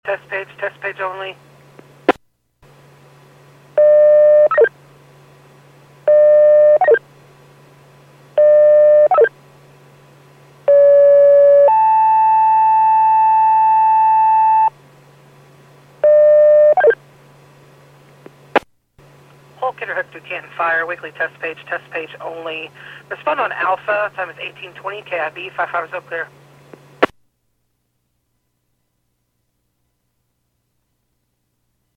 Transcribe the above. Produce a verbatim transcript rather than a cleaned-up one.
Test page, test page only. Hull Kidder Hook to Canton Fire, weekly test page, test page only. Respond on Alpha, time is eighteen twenty, K I B, five five is up there.